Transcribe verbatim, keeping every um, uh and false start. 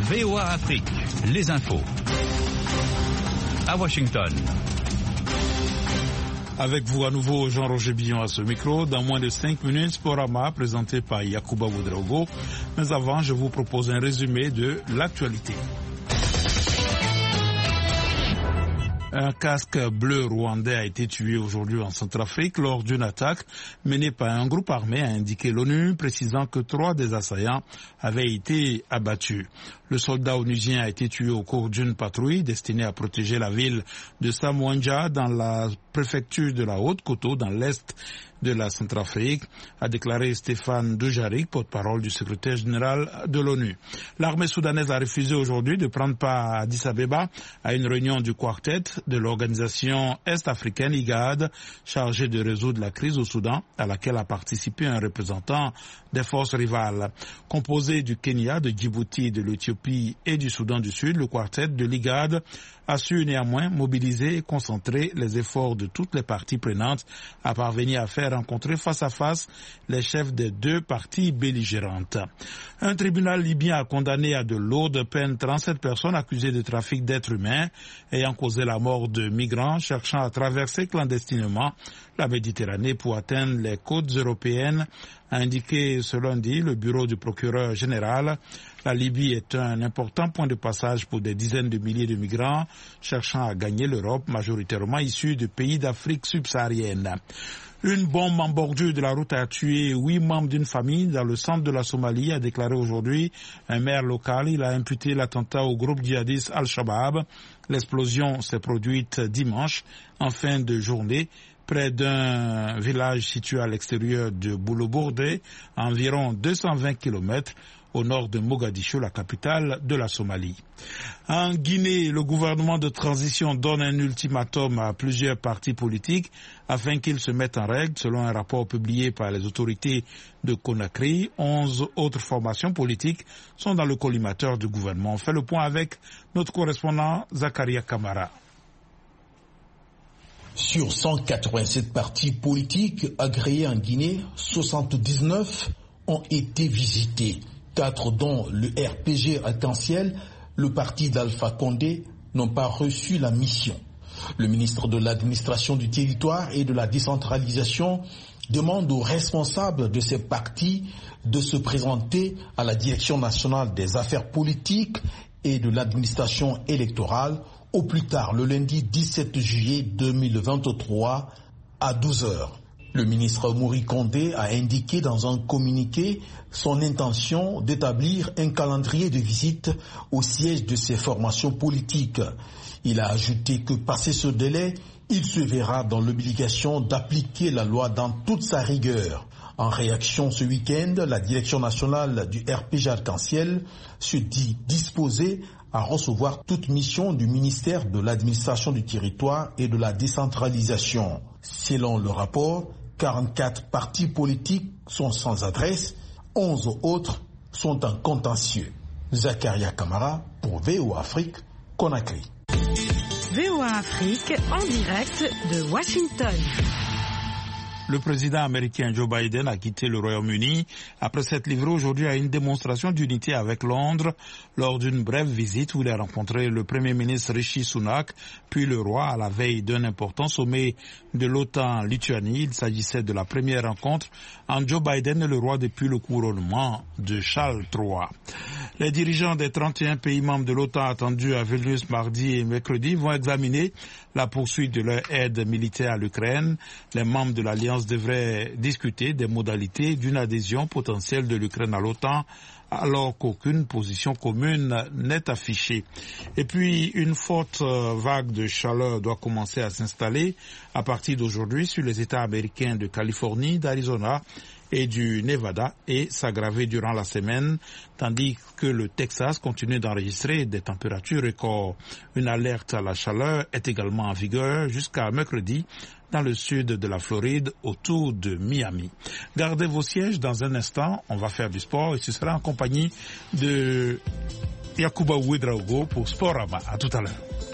V O A Afrique, les infos. À Washington. Avec vous à nouveau, Jean-Roger Billon à ce micro. Dans moins de cinq minutes, Sporama, présenté par Yacouba Ouedraogo. Mais avant, je vous propose un résumé de l'actualité. Un casque bleu rwandais a été tué aujourd'hui en Centrafrique lors d'une attaque menée par un groupe armé, a indiqué l'ONU, précisant que trois des assaillants avaient été abattus. Le soldat onusien a été tué au cours d'une patrouille destinée à protéger la ville de Samouandja dans la préfecture de la Haute-Koto, dans l'est de la Centrafrique, a déclaré Stéphane Dujarric, porte-parole du secrétaire général de l'ONU. L'armée soudanaise a refusé aujourd'hui de prendre part à Addis Abeba à une réunion du quartet de l'organisation est-africaine I G A D chargée de résoudre la crise au Soudan, à laquelle a participé un représentant des forces rivales. Composé du Kenya, de Djibouti, de l'Éthiopie et du Soudan du Sud, le quartet de l'I G A D a su néanmoins mobiliser et concentrer les efforts de toutes les parties prenantes à parvenir à faire rencontrer face à face les chefs des deux parties belligérantes. Un tribunal libyen a condamné à de lourdes peines trente-sept personnes accusées de trafic d'êtres humains ayant causé la mort de migrants cherchant à traverser clandestinement la Méditerranée pour atteindre les côtes européennes, a indiqué ce lundi le bureau du procureur général. La Libye est un important point de passage pour des dizaines de milliers de migrants cherchant à gagner l'Europe, majoritairement issus de pays d'Afrique subsaharienne. Une bombe en bordure de la route a tué huit membres d'une famille dans le centre de la Somalie, a déclaré aujourd'hui un maire local. Il a imputé l'attentat au groupe djihadiste Al-Shabaab. L'explosion s'est produite dimanche en fin de journée près d'un village situé à l'extérieur de Boulobourdé, à environ deux cent vingt kilomètres au nord de Mogadiscio, la capitale de la Somalie. En Guinée, le gouvernement de transition donne un ultimatum à plusieurs partis politiques afin qu'ils se mettent en règle. Selon un rapport publié par les autorités de Conakry, onze autres formations politiques sont dans le collimateur du gouvernement. On fait le point avec notre correspondant Zakaria Kamara. Sur cent quatre-vingt-sept partis politiques agréés en Guinée, soixante-dix-neuf ont été visités. Quatre dont le R P G Arc-en-Ciel, le parti d'Alpha Condé, n'ont pas reçu la mission. Le ministre de l'administration du territoire et de la décentralisation demande aux responsables de ces partis de se présenter à la Direction nationale des affaires politiques et de l'administration électorale au plus tard le lundi dix-sept juillet deux mille vingt-trois à douze heures. Le ministre Mouri Condé a indiqué dans un communiqué son intention d'établir un calendrier de visite au siège de ces formations politiques. Il a ajouté que passé ce délai, il se verra dans l'obligation d'appliquer la loi dans toute sa rigueur. En réaction ce week-end, la direction nationale du R P G Arc-en-Ciel se dit disposée à recevoir toute mission du ministère de l'administration du territoire et de la décentralisation. Selon le rapport, quarante-quatre partis politiques sont sans adresse, onze autres sont en contentieux. Zakaria Kamara pour V O A Afrique, Conakry. V O A Afrique en direct de Washington. Le président américain Joe Biden a quitté le Royaume-Uni après s'être livré aujourd'hui à une démonstration d'unité avec Londres lors d'une brève visite où il a rencontré le Premier ministre Rishi Sunak, puis le roi à la veille d'un important sommet de l'OTAN en Lituanie. Il s'agissait de la première rencontre entre Joe Biden et le roi depuis le couronnement de Charles trois. Les dirigeants des trente et un pays membres de l'OTAN attendus à Vilnius mardi et mercredi vont examiner la poursuite de leur aide militaire à l'Ukraine. Les membres de l'Alliance devraient discuter des modalités d'une adhésion potentielle de l'Ukraine à l'OTAN alors qu'aucune position commune n'est affichée. Et puis, une forte vague de chaleur doit commencer à s'installer à partir d'aujourd'hui sur les États américains de Californie, d'Arizona et du Nevada et s'aggraver durant la semaine, tandis que le Texas continue d'enregistrer des températures records. Une alerte à la chaleur est également en vigueur jusqu'à mercredi dans le sud de la Floride, autour de Miami. Gardez vos sièges dans un instant, on va faire du sport et ce sera en compagnie de Yacouba Ouedraogo pour Sporama. À tout à l'heure.